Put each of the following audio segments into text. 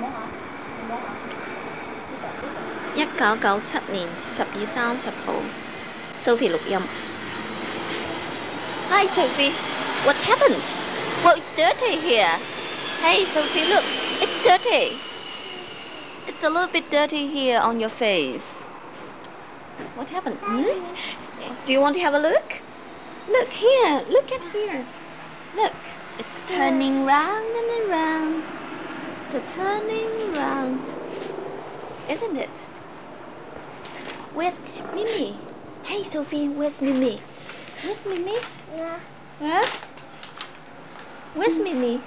1997年12月30號，Sophie 錄音。Hi Sophie, what happened? Well, it's dirty here. Hey Sophie, look, it's dirty. It's a little bit dirty here on your face. What happened? Do you want to have a look? Look here, look at here. Look, it's turning round and around. It's turning round, isn't it? Where's Mimi? Hey Sophie, where's Mimi? Where's Mimi? Yeah. Huh? Where's Mimi?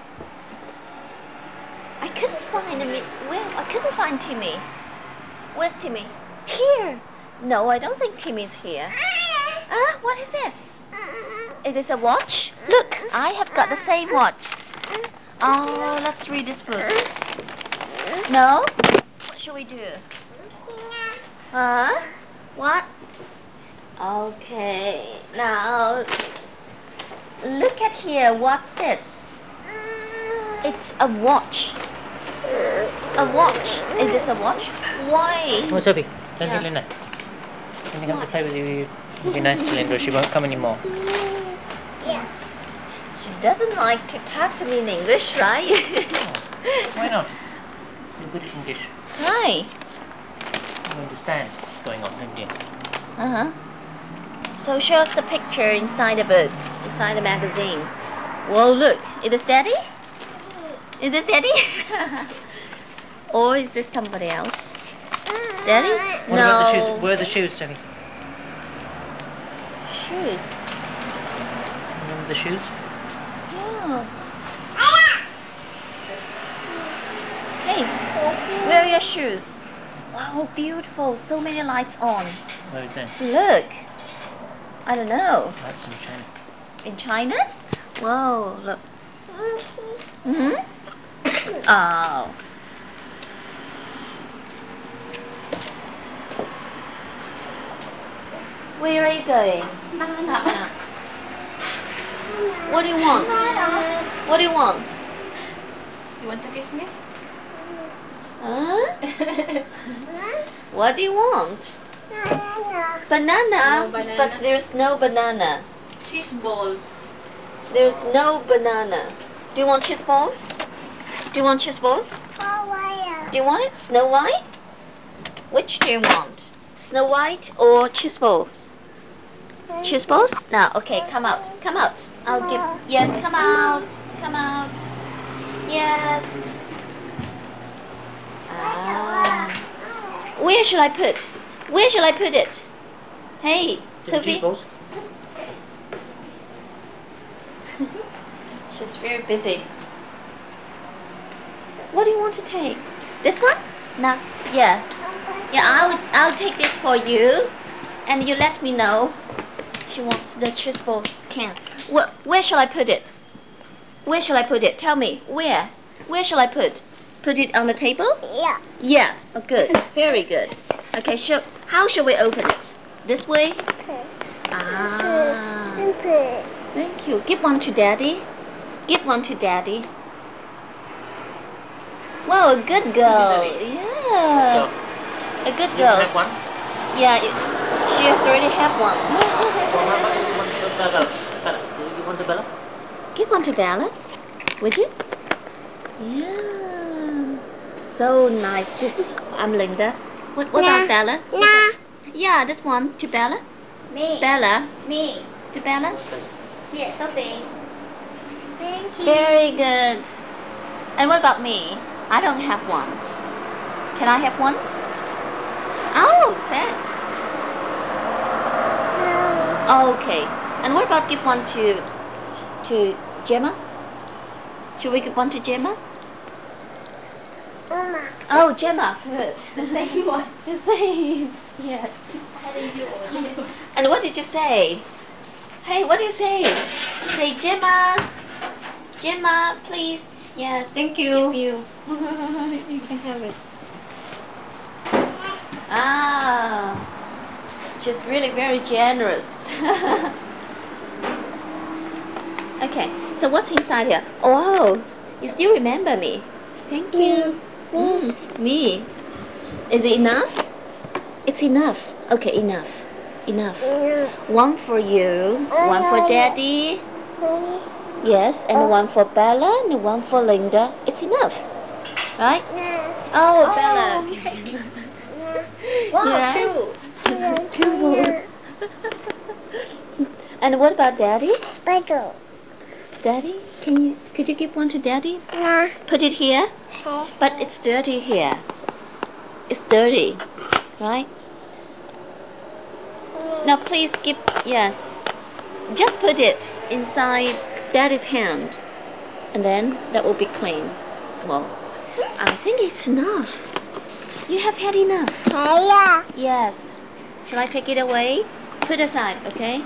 I couldn't find Mimi. Well, I couldn't find Timmy. Where's Timmy? Here. No, I don't think Timmy's here. What is this? It is a watch? Look, I have got the same watch. Oh, let's read this book. No? What shall we do? Huh? What? Okay, now look at here. What's this? It's a watch. A watch. Is this a watch? Why? Oh, Sophie, don't you Linda? Can you come to play with you? It'd be nice to Linda, or she won't come anymore. Yeah. She doesn't like to talk to me in English, right? Oh, why not? You're good at English. Hi. You understand what's going on, don't you? Uh-huh. So show us the picture inside the book, inside the magazine. Whoa, look. Is this Daddy? Is this Daddy? Or is this somebody else? Daddy? What about the shoes? Where are the shoes, Sophie? Shoes? Remember the shoes? Yeah. Hey, where are your shoes? Wow, beautiful. So many lights on. Where is that? Look. I don't know. That's in China. In China? Whoa, look. Oh. Where are you going? What do you want? What do you want? You want to kiss me? Huh? What do you want? Banana? No banana. But there's no banana. Cheese balls. There's no banana. Do you want cheese balls? Do you want cheese balls? Do you want it? Snow White? Which do you want? Snow White or cheese balls? Cheese balls? Now, okay, come out. Come out. I'll give. Yes, come out. Come out. Yes. Where shall I put? Where shall I put it? Hey, Sophie. She's very busy. What do you want to take? This one? No. Yes. Yeah, I'll take this for you, and you let me know. She wants the cheese balls can. Where shall I put it? Where shall I put it? Tell me. Where? Where shall I put? Put it on the table? Yeah. Yeah. Oh, good. Very good. Okay. How shall we open it? This way? Okay. Ah. Okay. Thank you. Give one to Daddy. Give one to Daddy. Wow, a good girl. Yeah. A good You girl. have one? Yeah, she has already have one. You want the Bella? Give one to Bella. Would you? Yeah. So nice. I'm Linda. What about Bella? Nah. Yeah, this one to Bella. Me. Bella. Me. To Bella. Here, Sophie. Thank you. Very good. And what about me? I don't have one. Can I have one? Oh, thanks. Okay. And what about give one to Gemma? Should we give one to Gemma? Mama. Oh, Gemma. Good. The same one. The same. Yes. How do you do? And what did you say? Hey, what do you say? Say Gemma. Gemma, please. Yes. Thank you. Give you. You can have it. Ah. She's really very generous. Okay, so what's inside here? Oh, wow, you still remember me. Thank you. Me. Is it enough? It's enough. Okay, enough. Enough. One for you, one for Daddy. Yes, and one for Bella and one for Linda. It's enough. Right? Oh, Bella. Wow, Yes. two. Two balls. And what about Daddy? Daddy, could you give one to Daddy? Put it here. But it's dirty here. It's dirty, right? Now please give, yes. Just put it inside Daddy's hand. And then that will be clean. Well, I think it's enough. You have had enough. Yes. Shall I take it away? Put aside, okay?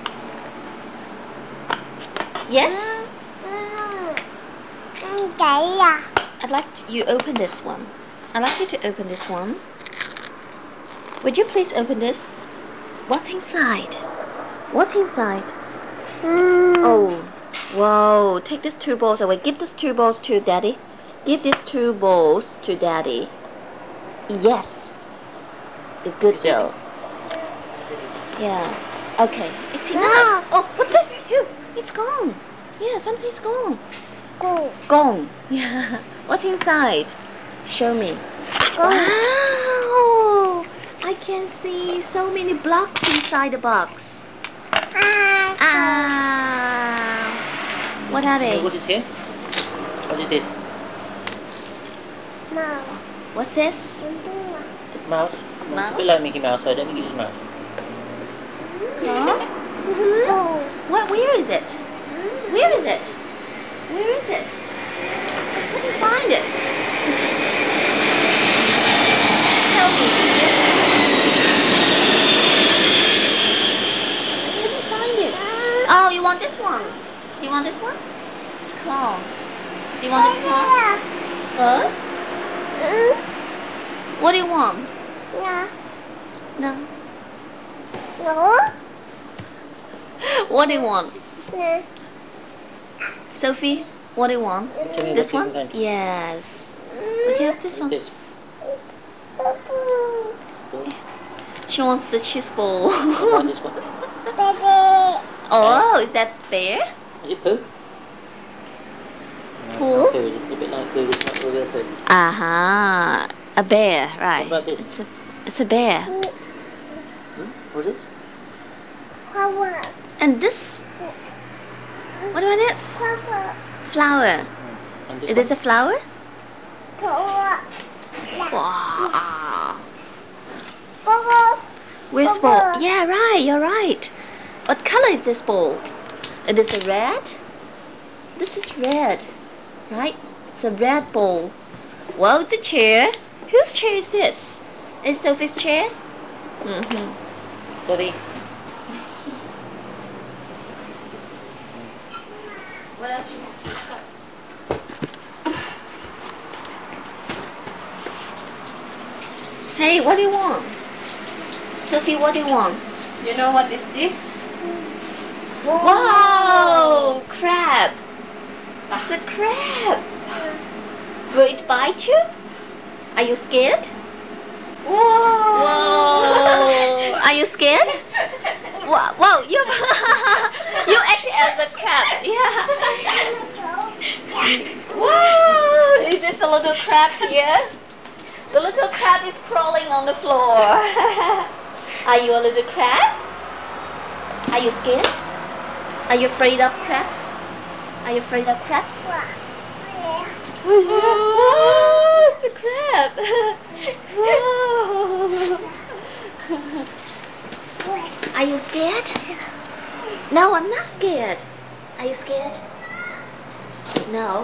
Yes? I'd like you open this one. I'd like you to open this one. Would you please open this? What's inside? What's inside? Oh, whoa. Take these two balls away. Give these two balls to Daddy. Give these two balls to Daddy. Yes. The good girl. Yeah. Okay. It's enough. Oh, what's this? Phew, it's gone. Yeah, something's gone. Gone. Yeah. What's inside? Show me. Wow. I can see so many blocks inside the box. What are they? What is here? What is this? What's this? Mouse? Mouse? A bit like Mickey Mouse, so I don't think it's mouse. Huh? Where is it? Where is it? Where is it? I couldn't find it. Tell me. I couldn't find it. Oh, you want this one? Do you want this one? It's cone. Do you want this cone? Huh? What do you want? No. What do you want? Sophie, what do you want? Tell me This what you one? want. Yes. We can have this one. This. She wants the cheese ball. What about this one? Oh, is that bear? Is it poo? Poo? No, poo. It's a bit like poo. It's not real poo. Uh-huh. A bear, right. What about this? It's a bear. What is this? And this? What about this? Flower. And this Is this a one? flower? Wow. Where's ball? Yeah, right, you're right. What color is this ball? It is a red? This is red, right? It's a red ball. Well, it's a chair. Whose chair is this? Is Sophie's chair? Daddy. What else you want? Hey, what do you want? Sophie, what do you want? You know what is this? Wow! Crab! It's a crab! Will it bite you? Are you scared? Whoa! Whoa! Are you scared? Whoa! You you act as a crab. Yeah. Whoa! Is this a little crab here? The little crab is crawling on the floor. Are you a little crab? Are you scared? Are you afraid of crabs? Are you afraid of crabs? Whoa, it's a crab. Whoa. Are you scared? No, I'm not scared. Are you scared? No.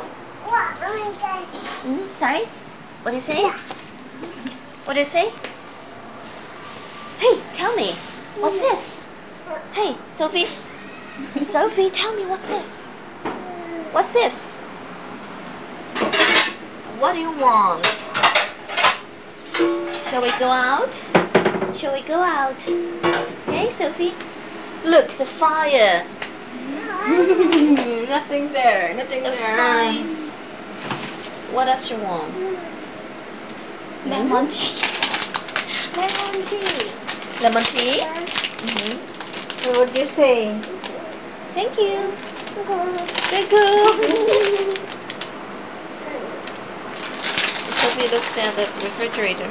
Sorry? What do you say? What do you say? Hey, tell me. What's this? Hey, Sophie. Sophie, tell me what's this? What's this? What do you want? Shall we go out? Shall we go out? Okay, Sophie. Look, the fire. Nothing there. Nothing The there. fire. What else you want? Lemon tea. Lemon tea. Lemon tea? So what do you say? Thank you. Thank you. Sophie looks at the refrigerator.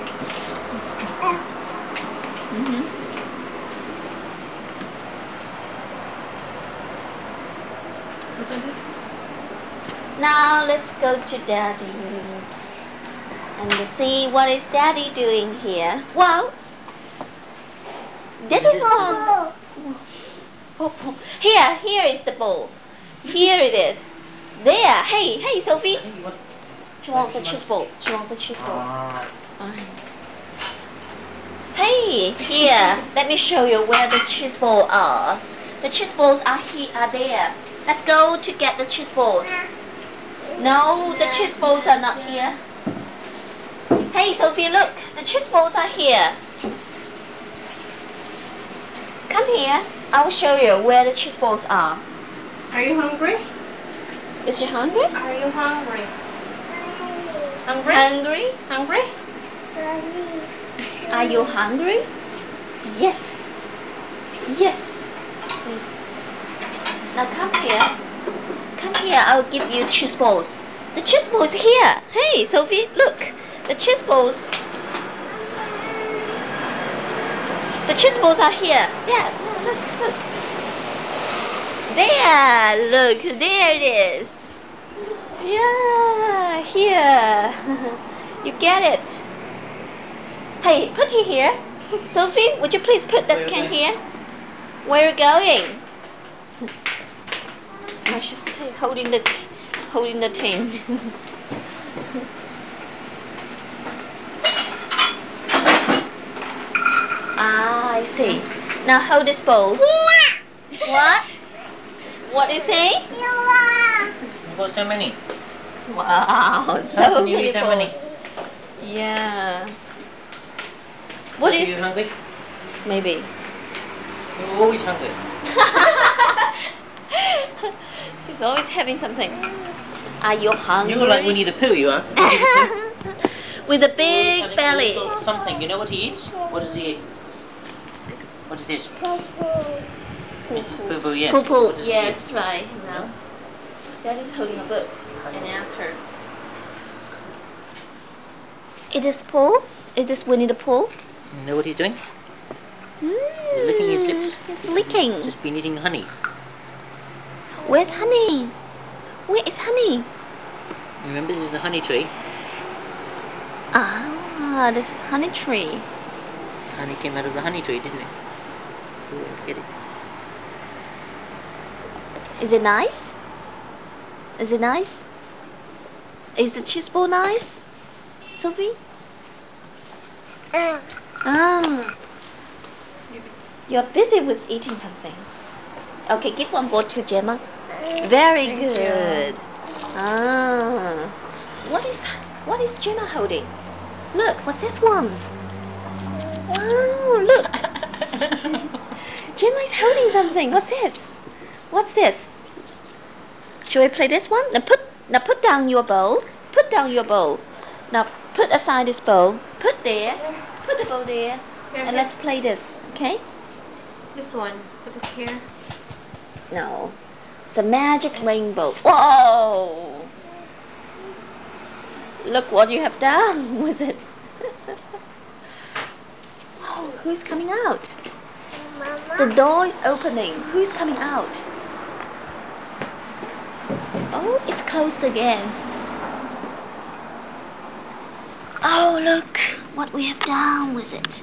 Now let's go to Daddy and see what is Daddy doing here. Well, Daddy's on. Here is the bowl. Here it is. There. Hey, Sophie. She wants the cheese ball. She wants the cheese ball. Hey, here. Let me show you where the cheese balls are. The cheese balls are there. Let's go to get the cheese balls. No, the cheese balls are not here. Hey, Sophie, look. The cheese balls are here. Come here. I will show you where the cheese balls are. Are you hungry? Is she hungry? Are you hungry? Hungry? Hungry? Hungry? Are you hungry? Yes. Yes. See. Now come here. Come here. I'll give you cheese balls. The cheese balls here. Hey, Sophie, look. The cheese balls. The cheese balls are here. Yeah. Look. There. Look. There it is. Yeah. Here. You get it. Hey, put it here. Sophie, would you please put that can here? Where are you going? No, she's holding the tin. Ah, I see. Now hold this bowl. What? What do you say? You've got so many. Wow, How so can you many eat that many? bowls. Yeah. What Are is? you hungry? Maybe. You're always hungry. She's always having something. Are you hungry? You're like Winnie the Pooh, you are. With a big belly. Something. You know what he eats? What does he eat? What is this? Mrs. Pooh Pooh, yes. Poo poo. What does he Yes, eat? right. Now, Daddy's holding a book and ask her. It is Pooh? It is Winnie the Pooh? You know what he's doing? He's licking his lips. He's licking. Just been eating honey. Where's honey? Where is honey? Remember, this is the honey tree. Ah, this is honey tree. Honey came out of the honey tree, didn't it? Ooh, get it. Is it nice? Is it nice? Is the cheese ball nice? Sophie? Ah. You're busy with eating something. Okay, give one bowl to Gemma. Very good. Ah. What is Gemma holding? Look, what's this one? Wow, look. Gemma is holding something. What's this? What's this? Should we play this one? Now put down your bowl. Put down your bowl. Now put aside this bowl. Put there. Put the bowl there. And let's play this, okay? This one. Put it here. No. It's a magic rainbow. Whoa! Look what you have done with it. Oh, who's coming out? The door is opening. Who's coming out? Oh, it's closed again. Oh, look what we have done with it.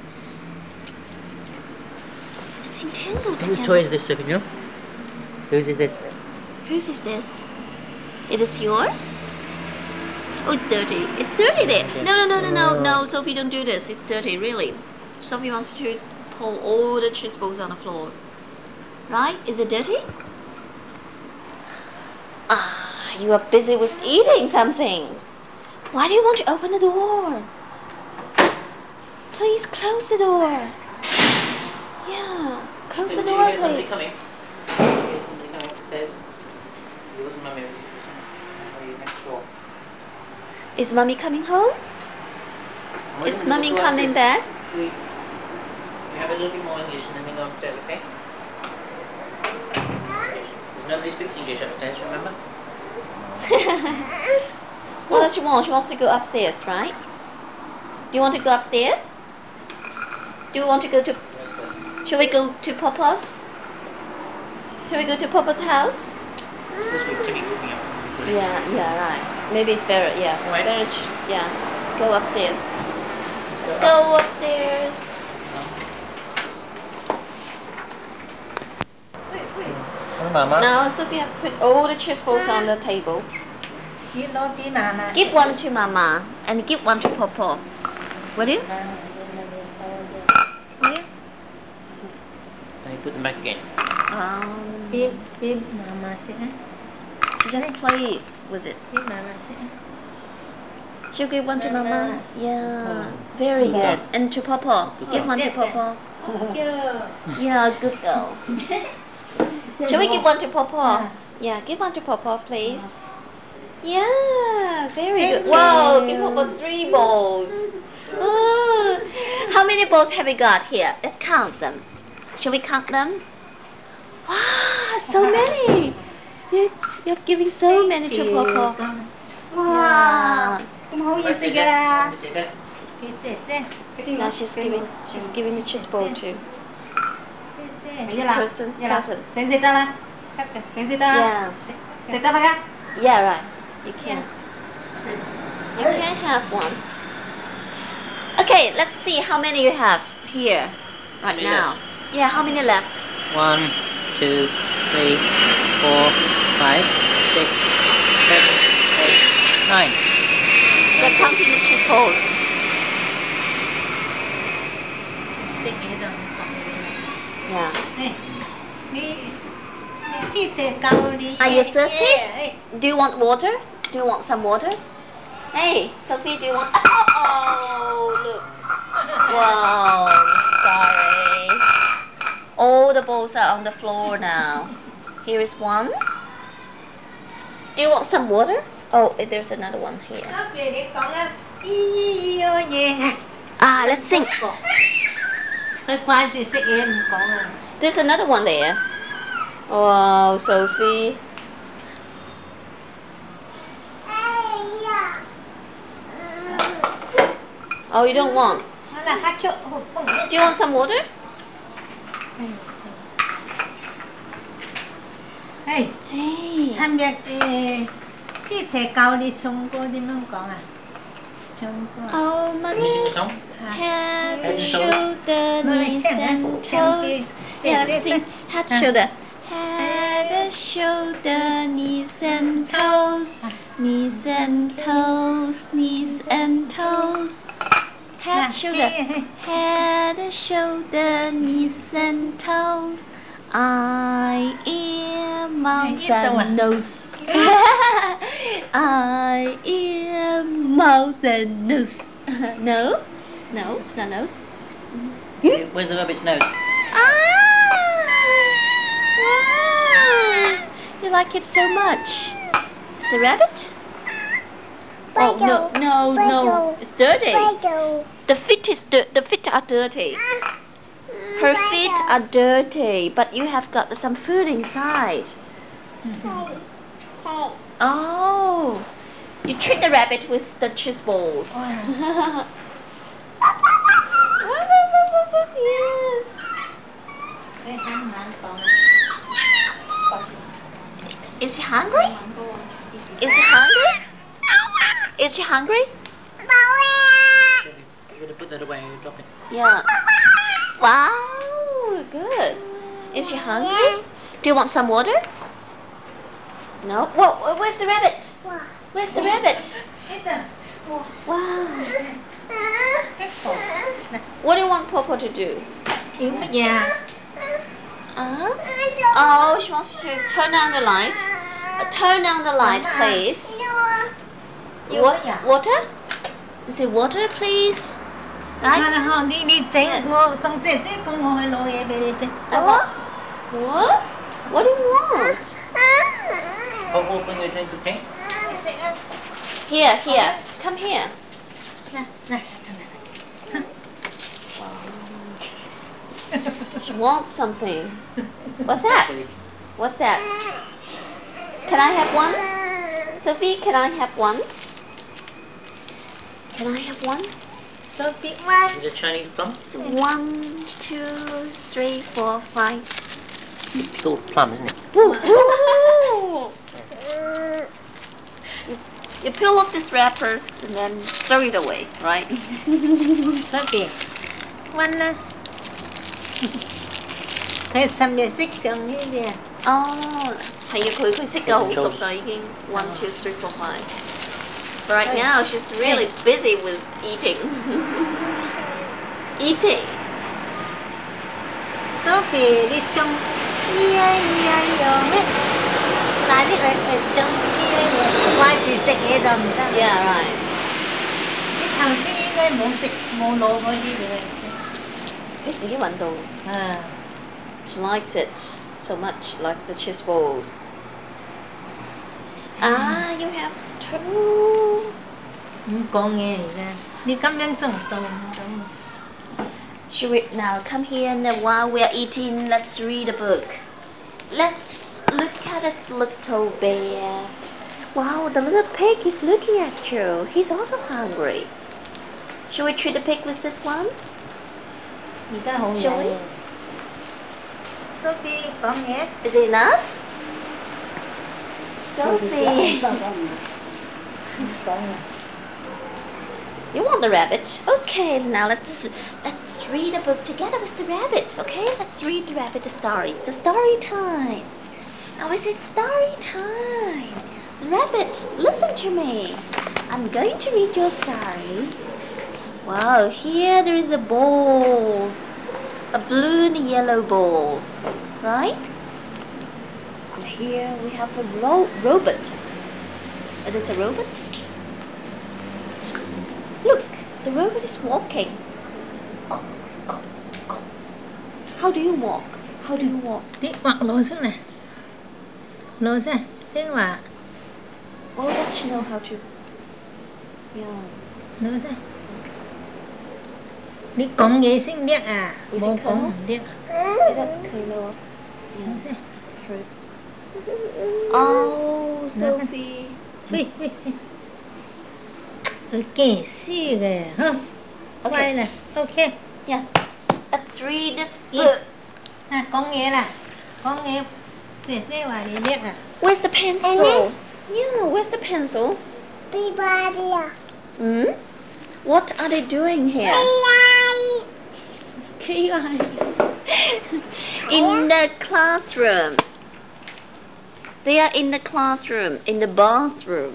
It's entangled Whose together. toy is this, Sophie? You know? Whose is this? Whose is this? It is yours? Oh, it's dirty. It's dirty there. No, Sophie, don't do this. It's dirty, really. Sophie wants to pull all the cheese balls on the floor. Right? Is it dirty? Ah, you are busy with eating something. Why do you want to open the door? Please close the door. Yeah, close the door, Here's somebody please. coming. Here's somebody coming upstairs. It wasn't Mummy, it was somebody next door. Is Mummy coming home? Is Mummy coming back? We have a little bit more English and then we go upstairs, okay? Nobody speaks English upstairs, remember? What does she want? She wants to go upstairs, right? Do you want to go upstairs? Do you want to go to... Shall we go to Papa's? Shall we go to Papa's house? This week Timmy coming up. Yeah, right. Maybe it's better, yeah. Right. Yeah, let's go upstairs. Let's go upstairs. Mama. Now Sophie has put all the chess balls on the table. Give one to Mama and give one to Papa. Will you? Will you? Now you put them back again. Just play with it. She'll give one to Mama. Yeah, very good. And to Papa. Give one to Papa. Yeah, good girl. Shall we give one to Papa? Yeah, give one to Papa, please. Yeah, very good. Wow, give Papa 3 balls. Oh. How many balls have we got here? Let's count them. Shall we count them? Wow, so many. You're giving so many to Papa. Yeah. Now she's giving the chess ball to person's present. Yeah, right. You can have one. Okay, let's see how many you have here right now. Yeah, how many left? 1, 2, 3, 4, 5, 6, 7, 8, 9. They're counting the chess balls. Yeah. Are you thirsty? Do you want water? Do you want some water? Hey, Sophie, do you want... Oh, look. Wow, sorry. All the balls are on the floor now. Here is one. Do you want some water? Oh, there's another one here. Let's sing. There's another one there. Wow, Sophie. Oh, you don't want? Do you want some water? Hey. Oh, Mommy had to shoulder, knees and toes. Yeah, let's sing. Head, shoulder. Head, shoulder, knees and toes. Knees and toes, knees and toes. Head, shoulder. Head, shoulder, knees and toes. Eye, ear, mouth and nose. Eye, ear, mouth and nose. No? No, it's not nose. Where's the rabbit's nose? Wow! You like it so much. It's a rabbit? Oh, no. It's dirty. The feet are dirty. Her feet are dirty, but you have got some food inside. Oh, you trick the rabbit with the cheese balls. Yes. Is she hungry? Is she hungry? Is she hungry? You gotta put that away and drop it. Yeah. Wow, good. Is she hungry? Do you want some water? No? Whoa, where's the rabbit? Where's the rabbit? Wow. What do you want Popo to do? Oh, she wants to turn on the light. Turn on the light, please. Water? Is it water, please? Right? What? What do you want? Oh, bring you a drink, okay? Here. Come here. She wants something. What's that? What's that? Can I have one? Sophie, can I have one? Can I have one? Sophie, one. Is it a Chinese plum? It's 1, 2, 3, 4, 5. Pickled plum, isn't it? Woo! You peel off these wrappers and then throw it away, right? Sophie, one. Hay xăm biệt xích chồng như vậy. Hay佢識㗎，好熟㗎已經。 1, 2, 3, 4, 5. But right now she's really busy with eating. Eating. Sophie đi chung mấy tại đi ở chung quay chỉ食嘢就唔得。 Yeah, right. 啲頭先應該冇食冇攞嗰啲嘅。 佢自己揾到。She likes it so much, likes the cheese balls. You have two. 唔講嘢而家，你咁樣做唔到咁。 Should we now come here and while we are eating, let's read a book. Let's look at this little bear. Wow, the little pig is looking at you. He's also hungry. Should we treat the pig with this one? 而家好嘢。Sophie 講嘢。 Is it enough? Sophie. You want the rabbit? Okay, now let's read a book together with the rabbit. Okay, let's read the rabbit a story. It's a story time. Now is it story time? Rabbit, listen to me. I'm going to read your story. Wow, here there is a ball, a blue and yellow ball, right? And here we have a robot. It is a robot. Look, the robot is walking. How do you walk? How do you walk? Đi hoặc lối xuống này. Lối ra. Thế mà. Oh, does she know how to? Yeah. Lối ra. Đi cổng gì xin điếc à? Is Bố it cổng Colonel? điếc. Yeah, that's Colonel. Lối ra. True. Oh, Sophie. Ui. Okay, see kìa, hả? Quay nè, ok. Yeah. Let's read this book. Có nghĩa là chuyển thế vào đi biết à? Where's the pencil? Yeah, where's the pencil? Hmm? What are they doing here? In the classroom. They are in the classroom, in the bathroom.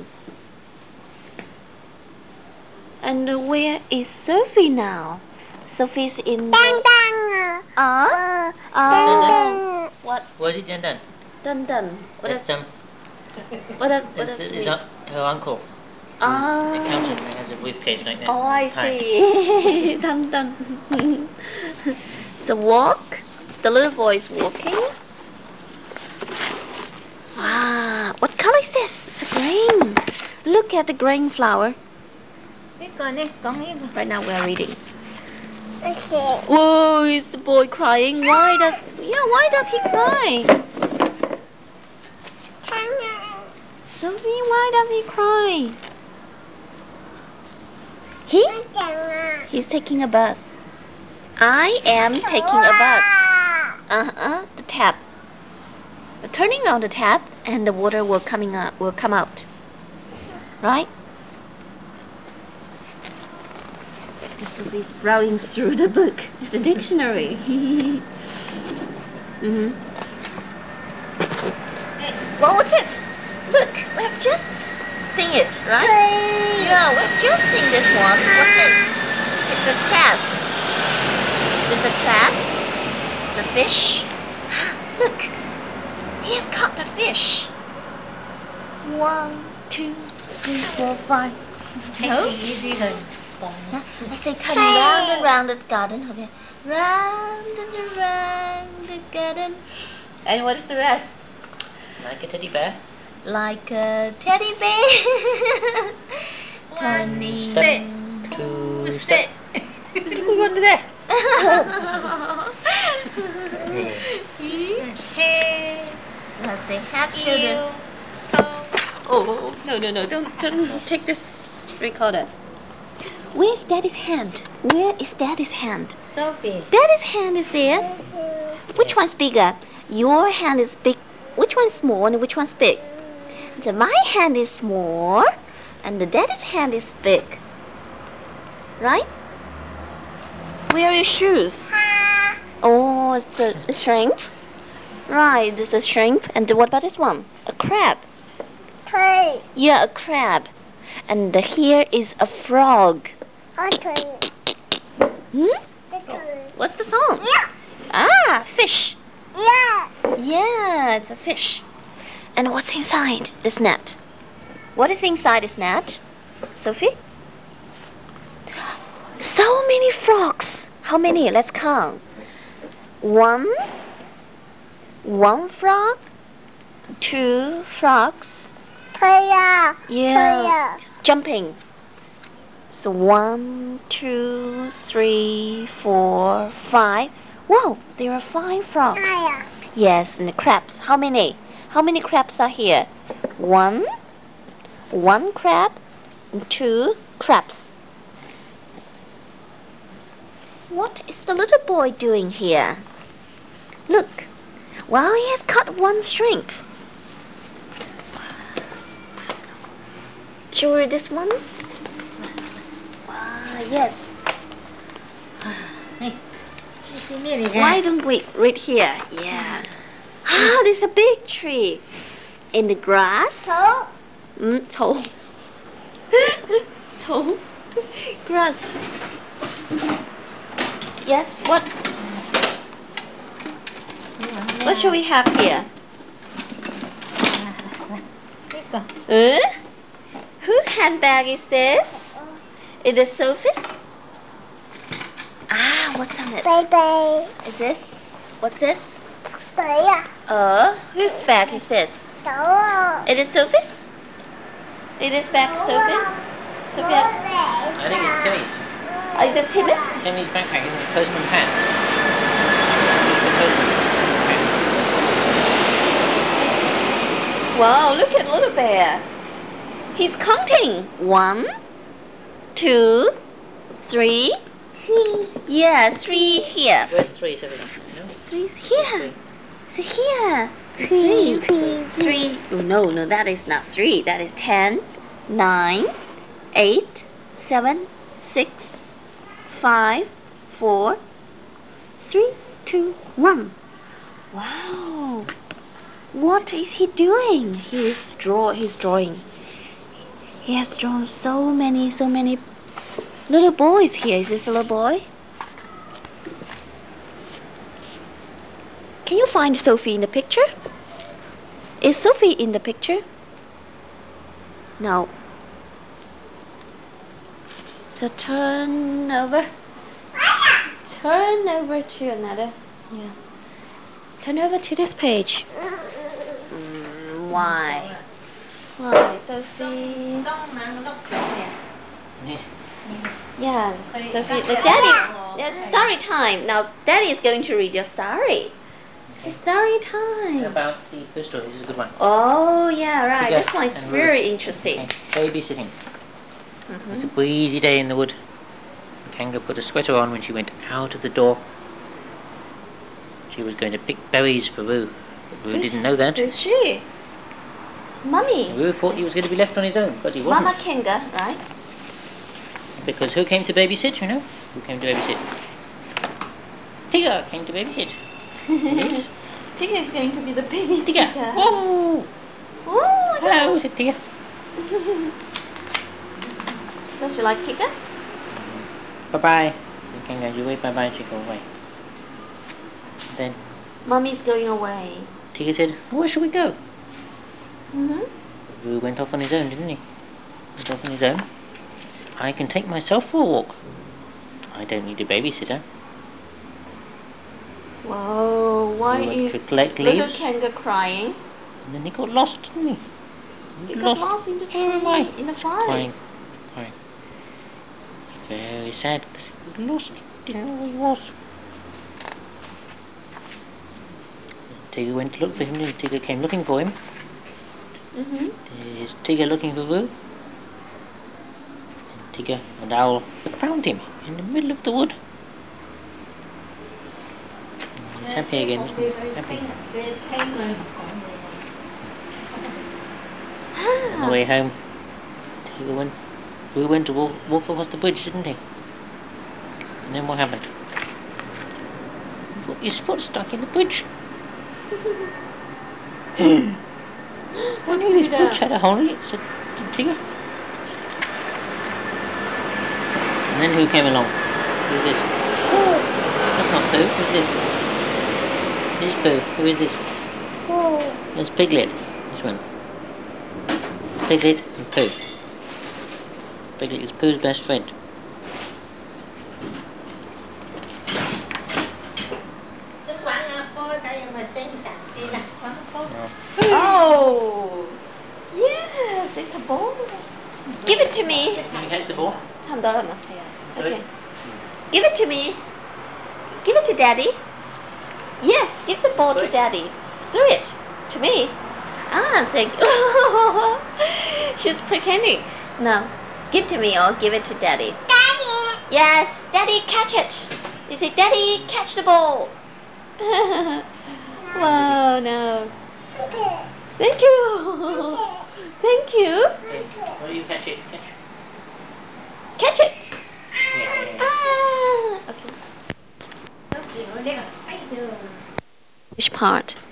And where is Sophie now? Sophie's in the... What? What is it done? Dun. What That's does it is mean? her uncle. The accountant that has a briefcase like that. Oh, I Hi. see. Dun. It's a walk. The little boy is walking. Wow, what color is this? It's green. Look at the green flower. Biết con đi, con đi. Right now we are reading. Okay. Whoa, is the boy crying? Why does he cry? Sophie, why does he cry? He's taking a bath. I am taking a bath. The tap. Turning on the tap and the water will come out. Right? Sophie's browsing through the book. It's a dictionary. What was this? Look, we have just seen it, right? Yeah, we've just seen this one. What's this? It's a crab. It's a crab. It's a fish. Look, he has caught the fish. 1, 2, 3, 4, 5. No? I say turn round and round the garden. Okay. Round and around the garden. And what is the rest? Like a teddy bear. Like a teddy bear. Turning. Step. 2 step. Con đi đây. Have Children. you? Oh, no, don't take this recorder. Where's Daddy's hand? Where is Daddy's hand? Sophie. Daddy's hand is there. Which one's bigger? Your hand is big. Which one's small and which one's big? So my hand is small and the Daddy's hand is big. Right? Where are your shoes? Oh, it's a shrimp. Right, this is shrimp. And what about this one? A crab. Yeah, a crab. And here is a frog. Hmm? What's the song? Ah, fish. Yeah, it's a fish. And what's inside this net? What is inside this net? Sophie? So many frogs. How many? Let's count. One frog. 2 frogs. Yeah. Jumping. So 1, 2, 3, 4, 5. Whoa, there are 5 frogs. Yes, and the crabs. How many? How many crabs are here? 1 crab, and 2 crabs. What is the little boy doing here? Look. Well, he has caught 1 shrimp. Shall we read this one? Yes. Why don't we read here? Yeah. Ah, there's a big tree. In the grass. Tall. Tall. Grass. Yes, what? What shall we have here? Whose handbag is this? Is it Sophie's? Ah, what's on it? Is this? What's this? Whose bag is this? It is Sophie's? It is bag Sophie's? Sophie's? I think it's Timmy's. Is it Timmy's? Timmy's backpack, isn't it? Postman's hat. The postman's hat. Wow, look at little bear. He's counting. 1, 2, 3. Yeah, 3 here. Where's 3, Sophie? No? 3 here. So here. 3. 3. Oh, no, that is not 3. That is 10, 9, 8, 7, 6, 5, 4, 3, 2, 1. Wow. What is he doing? He's drawing. He has drawn so many little boys here. Is this a little boy? Can you find Sophie in the picture? Is Sophie in the picture? No. So turn over. Turn over to another. Yeah. Turn over to this page. Why? Why, Sophie? Yeah, Sophie. The Daddy. It's story time. Now, Daddy is going to read your story. It's story time. About the first story. This is a good one. Oh, yeah, right. Together. This one is And very interesting. Okay. Babysitting. It's a breezy day in the wood. Kanga put a sweater on when she went out of the door. She was going to pick berries for Roo. But Roo didn't know that. Who's she? It's Mummy. Roo thought he was going to be left on his own, but he wasn't. Mama Kanga, right? Because who came to babysit, you know? Who came to babysit? Tigger came to babysit. Yes. Tigger is going to be the Tigger. babysitter. Oh, Oh, hello, said Tigger. Does she like Tigger? Bye-bye. Kanga, you wave bye-bye, she go away. Then Mummy's going away. Tigger said, where should we go? Mm-hmm. Roo went off on his own, didn't he? Went off on his own. I can take myself for a walk. I don't need a babysitter. Whoa, why He went to is collect little leaves. Kanga crying? And then he got lost, didn't he? He got lost in the tree, Where am I? in the forest. Crying. Very sad because he got lost. Didn't know where he was. Tigger went to look for him, and Tigger came looking for him. Mm-hmm. There's Tigger looking for Roo. And Tigger and Owl found him in the middle of the wood. And he's happy again, isn't he? Happy. On the way home, Roo went to walk across the bridge, didn't he? And then what happened? He got his foot stuck in the bridge. I knew his bridge had a hole in it, said Tigger. And then who came along? Who's this? That's not Pooh, who's this? This is Pooh, who is this? There's Piglet, this one. Piglet and Pooh. Piglet is Pooh's best friend. Oh, yes, it's a ball. Give it to me. Can you catch the ball? Okay. Give it to me. Give it to Daddy. Yes, give the ball to Daddy. Throw it to me. Ah, thank you. She's pretending. No, give to me or give it to Daddy. Daddy. Yes, Daddy, catch it. You say, Daddy, catch the ball. Wow, no. Thank you. Thank you. Well, you catch it. Catch it. Yeah. Ah. Okay. Which part?